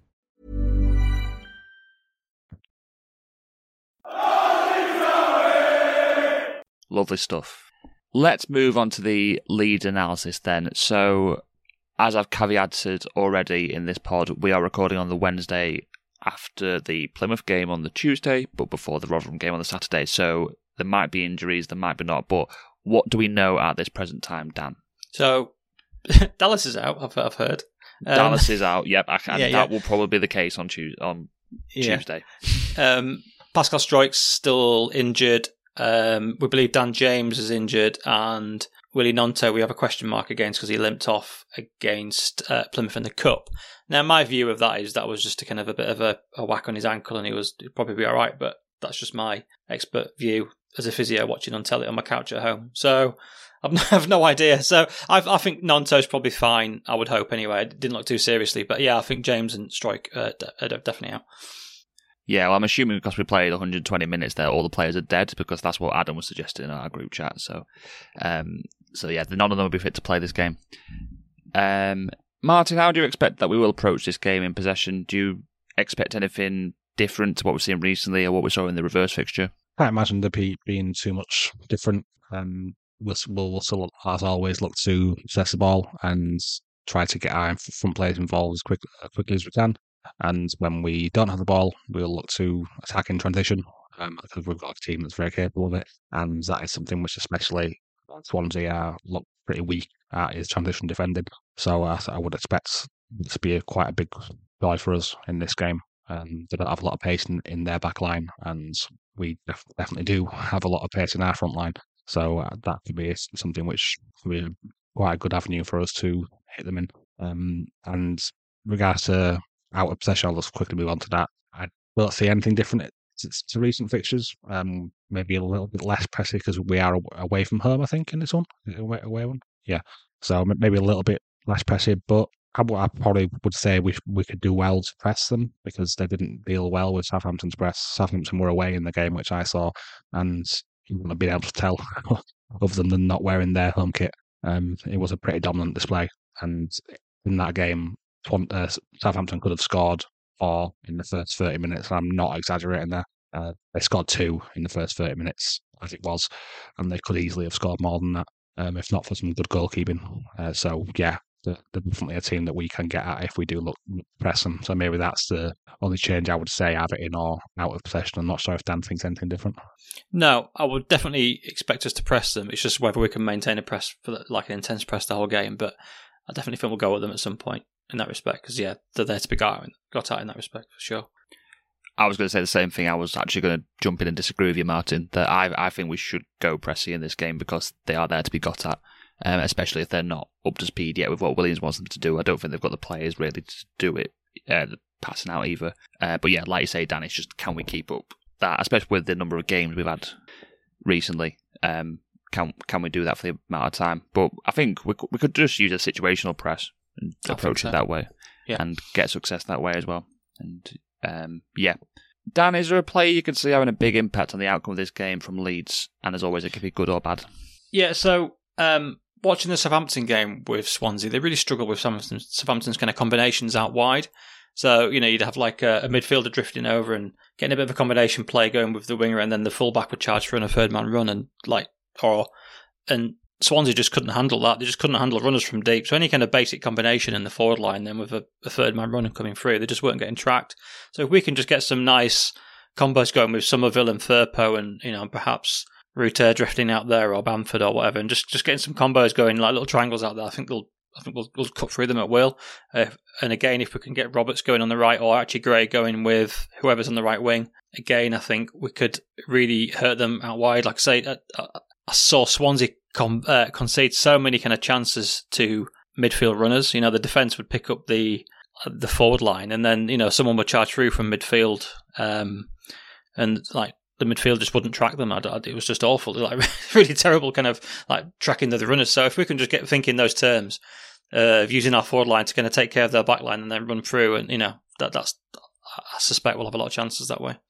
Lovely stuff. Let's move on to the Leeds analysis then. So, as I've caveated already in this pod, we are recording on the Wednesday after the Plymouth game on the Tuesday, but before the Rotherham game on the Saturday. So, there might be injuries, there might be not. But what do we know at this present time, Dan? So, Dallas is out, I've, I've heard. Um, Dallas is out, yep. I can, yeah, that yeah. will probably be the case on, Tuesday, on yeah. Tuesday. Um, Pascal Struijk's still injured. Um, we believe Dan James is injured, and Willie Gnonto we have a question mark against because he limped off against uh, Plymouth in the Cup. Now, my view of that is that was just a kind of a bit of a, a whack on his ankle, and he was he'd probably be all right. But that's just my expert view as a physio watching on telly on my couch at home. So I've, I have no idea. So I, I think Gnonto's probably fine. I would hope anyway. It didn't look too seriously, but yeah, I think James and Struijk uh, are definitely out. Yeah, well, I'm assuming because we played one hundred twenty minutes there, all the players are dead, because that's what Adam was suggesting in our group chat. So, um, so yeah, none of them will be fit to play this game. Um, Martin, how do you expect that we will approach this game in possession? Do you expect anything different to what we've seen recently or what we saw in the reverse fixture? I can't imagine there be, being too much different. Um, we'll, we'll, we'll still, as always, look to possess the ball and try to get our front players involved as quick, as quickly as we can. And when we don't have the ball, we'll look to attack in transition um, because we've got a team that's very capable of it. And that is something which especially Swansea are look pretty weak at, is transition defending. So uh, I would expect this to be a, quite a big joy for us in this game. Um, they don't have a lot of pace in, in their back line, and we def- definitely do have a lot of pace in our front line. So uh, that could be something which could be quite a good avenue for us to hit them in. Um, and regards to out of possession, I'll just quickly move on to that. I don't see anything different to, to recent fixtures. Um, maybe a little bit less pressy because we are away from home, I think, in this one. Away, away one? Yeah. So maybe a little bit less pressy, but I, I probably would say we we could do well to press them because they didn't deal well with Southampton's press. Southampton were away in the game, which I saw, and you wouldn't have been able to tell other than not wearing their home kit. Um, it was a pretty dominant display, and in that game, Uh, Southampton could have scored four in the first thirty minutes. I'm not exaggerating there. Uh, they scored two in the first thirty minutes, as it was, and they could easily have scored more than that, um, if not for some good goalkeeping. Uh, so, yeah, they're, they're definitely a team that we can get at if we do look press them. So maybe that's the only change I would say, have it in or out of possession. I'm not sure if Dan thinks anything different. No, I would definitely expect us to press them. It's just whether we can maintain a press, for the, like an intense press the whole game, but I definitely think we'll go at them at some point in that respect, because yeah, they're there to be got out, got out in that respect for sure. I was going to say the same thing. I was actually going to jump in and disagree with you, Martin, that I I think we should go pressy in this game because they are there to be got at, um, especially if they're not up to speed yet with what Williams wants them to do. I don't think they've got the players really to do it, uh, passing out either. Uh, but yeah, like you say, Dan, it's just can we keep up that, especially with the number of games we've had recently. Um, can can we do that for the amount of time? But I think we we could just use a situational press and I approach so. it that way, yeah. and get success that way as well. And um, yeah, Dan, is there a player you can see having a big impact on the outcome of this game from Leeds? And as always, it could be good or bad. Yeah. So um, watching the Southampton game with Swansea, they really struggled with Southampton's, Southampton's kind of combinations out wide. So, you know, you'd have like a, a midfielder drifting over and getting a bit of a combination play going with the winger, and then the fullback would charge for a third man run, and like, or, and Swansea just couldn't handle that. They just couldn't handle runners from deep. So any kind of basic combination in the forward line, then with a, a third man running coming through, they just weren't getting tracked. So if we can just get some nice combos going with Somerville and Firpo, and, you know, perhaps Rutter drifting out there, or Bamford or whatever, and just, just getting some combos going, like little triangles out there, I think they'll I think we'll, we'll cut through them at will. Uh, and again, if we can get Roberts going on the right, or Archie Gray going with whoever's on the right wing, again, I think we could really hurt them out wide. Like I say, I, I saw Swansea com, uh, concede so many kind of chances to midfield runners. You know, the defence would pick up the the forward line, and then, you know, someone would charge through from midfield, um, and like the midfield just wouldn't track them. I, I, it was just awful, like really terrible kind of like tracking the, the runners. So if we can just get thinking those terms, Uh, of using our forward line to kind of take care of their back line and then run through, and, you know, that that's I suspect we'll have a lot of chances that way.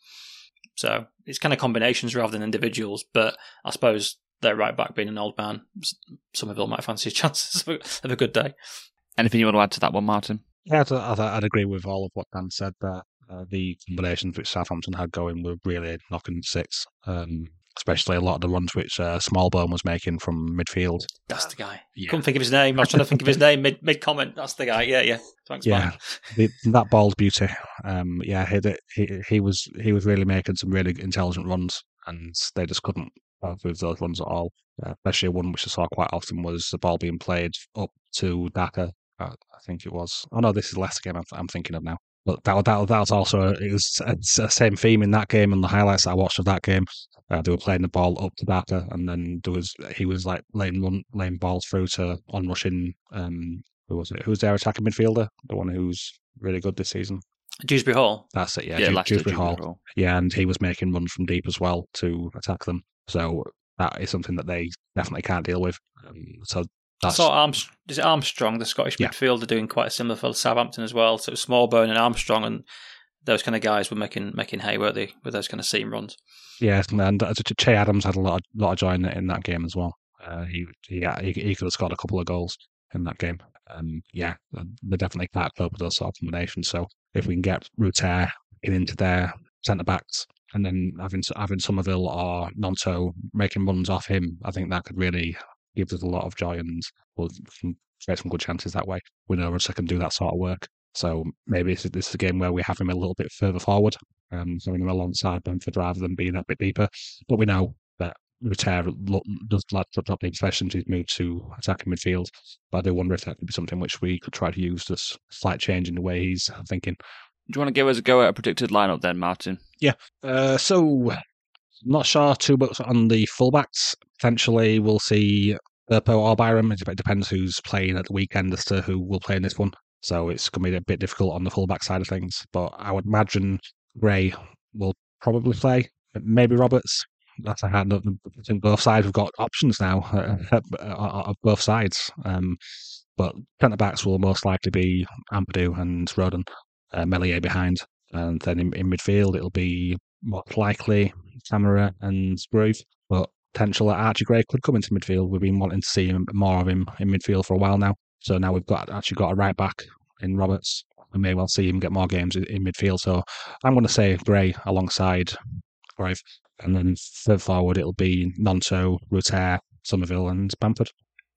So it's kind of combinations rather than individuals, but I suppose their right back being an old man, Somerville might fancy his chances of a good day. Anything you want to add to that one, Martin? Yeah, I'd, I'd, I'd agree with all of what Dan said there. Uh, the combinations which Southampton had going were really knocking six. Um, Especially a lot of the runs which uh, Smallbone was making from midfield. That's the guy. Yeah. Couldn't think of his name. I was trying to think of his name mid mid comment. That's the guy. Yeah, yeah. Thanks, yeah. the, that ball's beauty. Um, yeah, he, he he was he was really making some really intelligent runs, and they just couldn't with those runs at all. Uh, especially one which I saw quite often was the ball being played up to Daka. Uh, I think it was. Oh no, this is the Leicester game I'm, I'm thinking of now. But that that that was also it was a same theme in that game, and the highlights I watched of that game. Uh, they were playing the ball up to Daka, and then there was he was like laying run, laying balls through to onrushing. Um, who was it? Who's their attacking midfielder? The one who's really good this season. Dewsbury Hall. That's it. Yeah, yeah Dew- Leicester, Dewsbury, Dewsbury Hall. Hall. Yeah, and he was making runs from deep as well to attack them. So that is something that they definitely can't deal with. Um, so. I saw Armstrong, is it Armstrong, the Scottish yeah. midfielder, doing quite a similar for Southampton as well. So it was Smallbone and Armstrong, and those kind of guys were making making hay, weren't they, with those kind of seam runs? Yeah, and Che Adams had a lot of, lot of joy in, in that game as well. Uh, he, he he he could have scored a couple of goals in that game. Um, yeah, they definitely can't cope with those sort of combinations. So if we can get Rutter into their centre backs, and then having having Somerville or Nonto making runs off him, I think that could really give us a lot of joy, and we'll create some good chances that way. We know Rutter can do that sort of work. So maybe this is, this is a game where we have him a little bit further forward, um, having him alongside Bamford rather than being a bit deeper. But we know that Rutter does like to drop deep, especially since he's moved to attacking midfield. But I do wonder if that could be something which we could try to use, this slight change in the way he's thinking. Do you want to give us a go at a predicted lineup then, Martin? Yeah. Uh, so, not sure too much on the fullbacks. Potentially, we'll see Firpo or Byram. It depends who's playing at the weekend as to who will play in this one. So it's going to be a bit difficult on the fullback side of things. But I would imagine Gray will probably play. Maybe Roberts. That's a hand. I think both sides have got options now uh, of both sides. Um, but centre backs will most likely be Ampadu and Rodon, uh, Meslier behind. And then in, in midfield, it'll be most likely Tamara and Groove. But potential that Archie Gray could come into midfield. We've been wanting to see more of him in midfield for a while now. So now we've got actually got a right back in Roberts. We may well see him get more games in, in midfield. So I'm going to say Gray alongside Groove. And then third forward, it'll be Nonto, Rutter, Somerville and Bamford.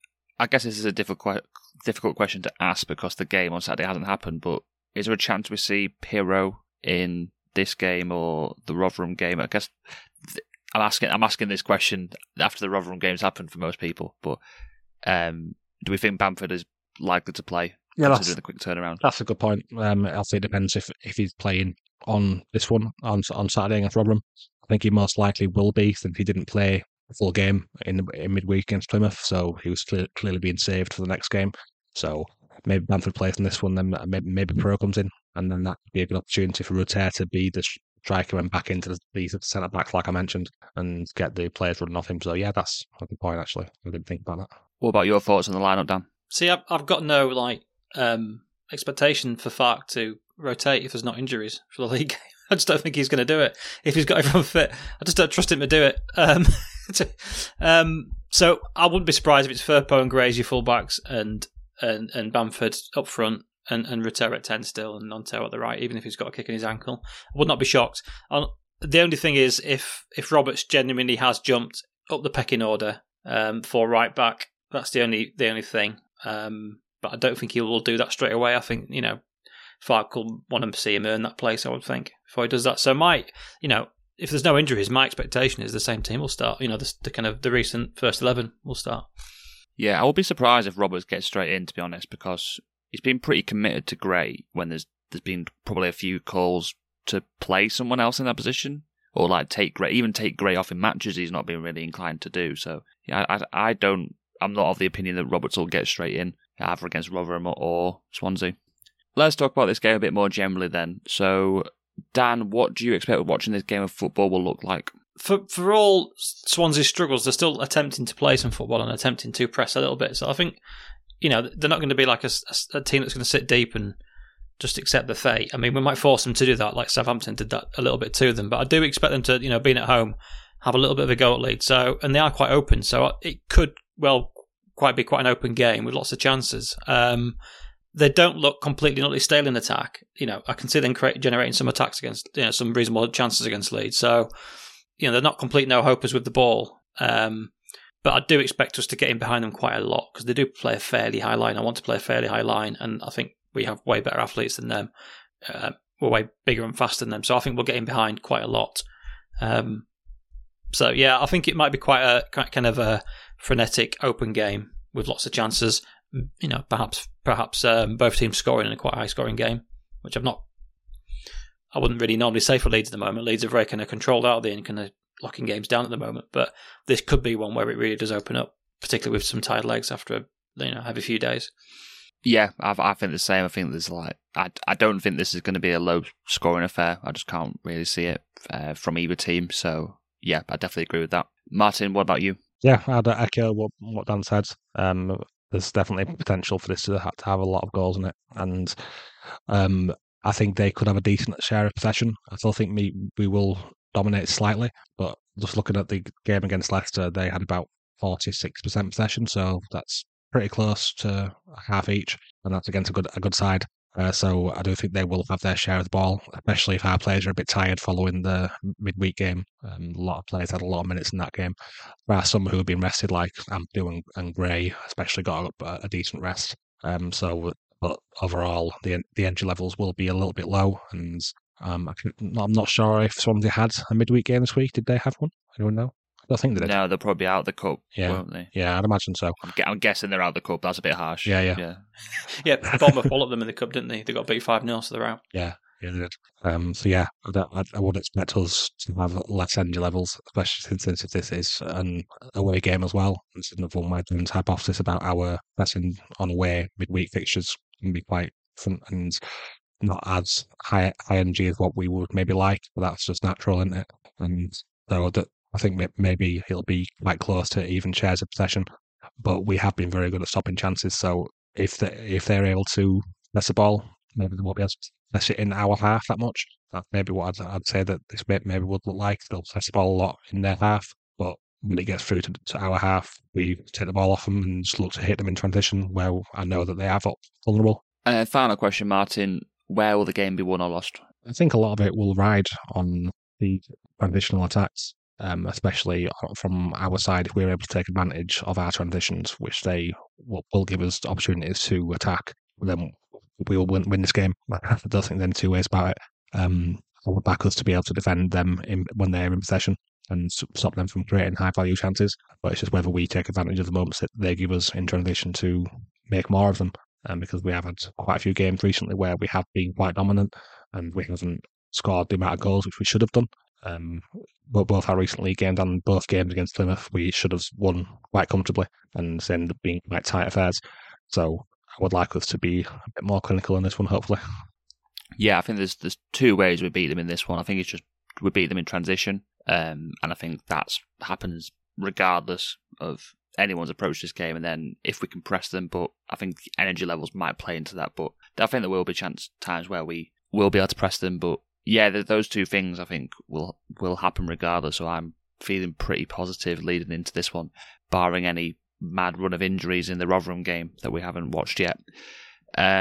I guess this is a difficult difficult question to ask because the game on Saturday hasn't happened, but is there a chance we see Pirro in this game or the Rotherham game? I guess I'm asking I'm asking this question after the Rotherham games happened for most people, but um, do we think Bamford is likely to play? Yeah, that's the quick turnaround. That's a good point. Um, I think it depends if, if he's playing on this one on on Saturday against Rotherham. I think he most likely will be, since he didn't play a full game in, in midweek against Plymouth, so he was clear, clearly being saved for the next game. So maybe Bamford plays in this one, then maybe, maybe Pro comes in, and then that would be a good opportunity for Rutter to be the striker and back into the, the centre backs, like I mentioned, and get the players running off him. So yeah, that's a good point. Actually, I didn't think about that. What about your thoughts on the lineup, Dan? See, I've, I've got no like um, expectation for Farke to rotate if there's not injuries for the league. I just don't think he's going to do it. If he's got everyone fit, I just don't trust him to do it. Um, um, so I wouldn't be surprised if it's Firpo and Gray as your fullbacks and, and, and Bamford up front, and, and Rutter at ten still and Gnonto at the right, even if he's got a kick in his ankle. I would not be shocked. I'll, the only thing is, if if Roberts genuinely has jumped up the pecking order um, for right back, that's the only the only thing. Um, but I don't think he will do that straight away. I think, you know, Falk will want to see him earn that place, I would think, before he does that. So my, you know, if there's no injuries, my expectation is the same team will start. You know, the, the kind of the recent first eleven will start. Yeah, I would be surprised if Roberts gets straight in, to be honest, because he's been pretty committed to Gray when there's there's been probably a few calls to play someone else in that position, or like take Gray, even take Gray off in matches he's not been really inclined to do. So yeah, I, I don't, I'm not of the opinion that Roberts will get straight in, either against Rotherham or, or Swansea. Let's talk about this game a bit more generally then. So, Dan, what do you expect watching this game of football will look like? For for all Swansea's struggles, they're still attempting to play some football and attempting to press a little bit. So I think, you know, they're not going to be like a, a, a team that's going to sit deep and just accept the fate. I mean, we might force them to do that, like Southampton did that a little bit to them. But I do expect them to, you know, being at home, have a little bit of a go at Leeds. So, and they are quite open. So it could, well, quite be quite an open game with lots of chances. Um, they don't look completely utterly stale in attack. You know, I can see them create, generating some attacks against, you know, some reasonable chances against Leeds. So, you know, they're not complete no-hopers with the ball. Um, but I do expect us to get in behind them quite a lot because they do play a fairly high line. I want to play a fairly high line, and I think we have way better athletes than them. Uh, we're way bigger and faster than them. So I think we'll get in behind quite a lot. Um, so, yeah, I think it might be quite a kind of a frenetic, open game with lots of chances. You know, perhaps perhaps um, both teams scoring in a quite high-scoring game, which I've not... I wouldn't really normally say for Leeds at the moment. Leeds are very kind of controlled out there and kind of locking games down at the moment. But this could be one where it really does open up, particularly with some tired legs after a you know heavy few days. Yeah, I, I think the same. I think there's like I, I don't think this is going to be a low scoring affair. I just can't really see it uh, from either team. So yeah, I definitely agree with that. Martin, what about you? Yeah, I'd echo what what Dan said. Um, there's definitely potential for this to have, to have a lot of goals in it, and um. I think they could have a decent share of possession. I still think we, we will dominate slightly, but just looking at the game against Leicester, they had about forty-six percent possession, so that's pretty close to half each, and that's against a good a good side. Uh, so I do think they will have their share of the ball, especially if our players are a bit tired following the midweek game. Um, a lot of players had a lot of minutes in that game. There are some who have been rested, like Ampadu and, and Gray, especially got a, a decent rest. Um, so. But overall, the the energy levels will be a little bit low, and um, I can, I'm not sure if Swansea had a midweek game this week. Did they have one? I don't know. I don't think they did. No, they'll probably be out of the cup, yeah. won't they? Yeah, I'd imagine so. I'm, I'm guessing they're out of the cup. That's a bit harsh. Yeah, yeah. Yeah, yeah Bournemouth followed them in the cup, didn't they? They got beat five nil, so they're out. Yeah, yeah, they did. Um, so yeah, I, I would expect us to have less energy levels, especially since this is an away game as well. It's another one where Jones' hypothesis about our pressing on away midweek fixtures can be quite and not as high high energy as what we would maybe like, but that's just natural, isn't it? And so that I think maybe it'll be quite close to even shares of possession, but we have been very good at stopping chances. So if they if they're able to press the ball, maybe they won't be able to press it in our half that much. That's maybe what I'd, I'd say that this maybe would look like. They'll press the ball a lot in their half, but when it gets through to, to our half, we take the ball off them and just look to hit them in transition, where I know that they are vulnerable. Uh, final question, Martin. Where will the game be won or lost? I think a lot of it will ride on the transitional attacks, um, especially from our side. If we're able to take advantage of our transitions, which they will, will give us opportunities to attack, then we will win, win this game. I don't think there's two ways about it. Um, I would back us to be able to defend them in, when they're in possession and stop them from creating high-value chances. But it's just whether we take advantage of the moments that they give us in transition to make more of them. Um, because we have had quite a few games recently where we have been quite dominant and we haven't scored the amount of goals which we should have done. Um, but both our recently games and both games against Plymouth, we should have won quite comfortably and ended up being quite tight affairs. So I would like us to be a bit more clinical in this one, hopefully. Yeah, I think there's there's two ways we beat them in this one. I think it's just we beat them in transition, um, and I think that happens regardless of anyone's approach to this game, and then if we can press them, but I think the energy levels might play into that, but I think there will be chance times where we will be able to press them, but yeah, those two things I think will will happen regardless, so I'm feeling pretty positive leading into this one, barring any mad run of injuries in the Rotherham game that we haven't watched yet. Um,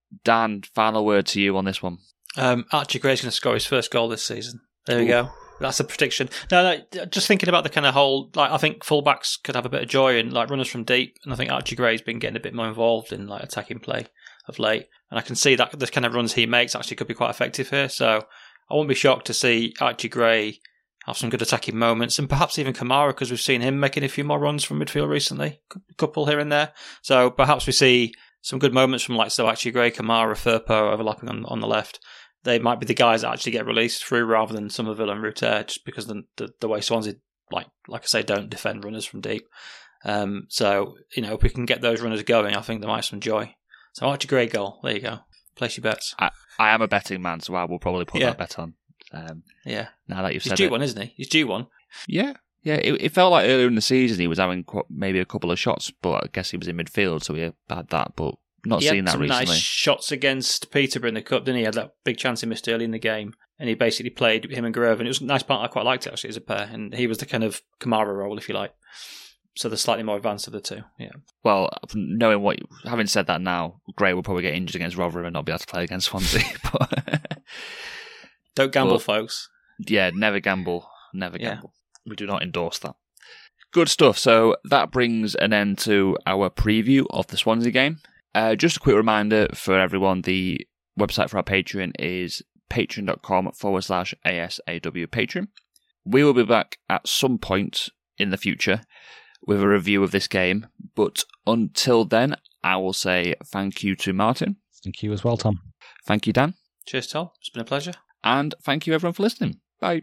Dan, final word to you on this one. Um, Archie Gray's going to score his first goal this season. There we go. That's a prediction. No, no, just thinking about the kind of whole, like, I think fullbacks could have a bit of joy in, like, runners from deep, and I think Archie Gray's been getting a bit more involved in, like, attacking play of late, and I can see that the kind of runs he makes actually could be quite effective here, so I won't be shocked to see Archie Gray have some good attacking moments, and perhaps even Kamara, because we've seen him making a few more runs from midfield recently, a couple here and there, so perhaps we see some good moments from, like, so Archie Gray, Kamara, Firpo overlapping on, on the left. They might be the guys that actually get released through rather than Somerville and Rutter, just because the, the the way Swansea, like like I say, don't defend runners from deep. Um, so, you know, if we can get those runners going, I think there might be some joy. So Archie Gray goal, there you go. Place your bets. I, I am a betting man, so I will probably put yeah. that bet on. Um, yeah. Now that you've He's said due it. one, isn't he? He's due one. Yeah. Yeah, it, it felt like earlier in the season he was having qu- maybe a couple of shots, but I guess he was in midfield, so he had that, but not he seen had that some recently. Nice shots against Peterborough in the Cup, didn't he? He had that big chance he missed early in the game, and he basically played him and Grove, and it was a nice part. I quite liked it, actually, as a pair, and he was the kind of Kamara role, if you like. So the slightly more advanced of the two, yeah. Well, knowing what, having said that now, Gray will probably get injured against Rotherham and not be able to play against Swansea. but, Don't gamble, but, folks. Yeah, never gamble. Never Yeah. gamble. We do not endorse that. Good stuff. So that brings an end to our preview of the Swansea game. Uh, just a quick reminder for everyone, the website for our Patreon is patreon.com forward slash ASAW Patreon. We will be back at some point in the future with a review of this game, but until then, I will say thank you to Martin. Thank you as well, Tom. Thank you, Dan. Cheers, Tom. It's been a pleasure. And thank you, everyone, for listening. Bye.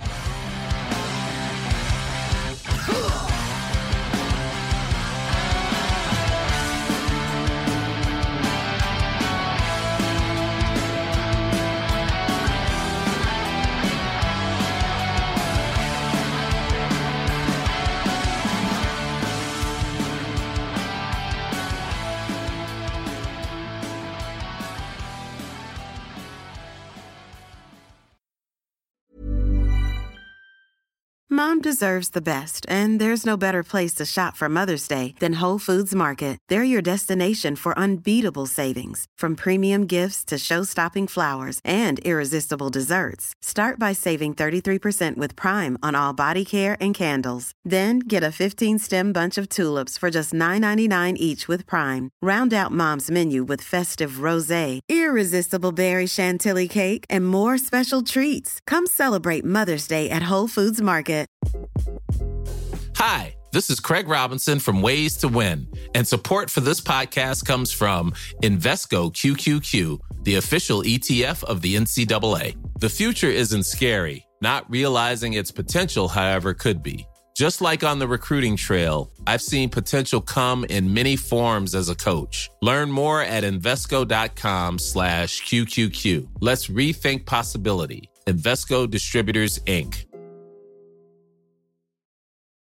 Mom deserves the best, and there's no better place to shop for Mother's Day than Whole Foods Market. They're your destination for unbeatable savings, from premium gifts to show-stopping flowers and irresistible desserts. Start by saving thirty-three percent with Prime on all body care and candles. Then get a fifteen-stem bunch of tulips for just nine ninety-nine each with Prime. Round out Mom's menu with festive rosé, irresistible berry chantilly cake, and more special treats. Come celebrate Mother's Day at Whole Foods Market. Hi, this is Craig Robinson from Ways to Win, and support for this podcast comes from Invesco Q Q Q, the official E T F of the N C double A. The future isn't scary. Not realizing its potential, however, could be. Just like on the recruiting trail, I've seen potential come in many forms as a coach. Learn more at Invesco.com slash QQQ. Let's rethink possibility. Invesco Distributors, Incorporated.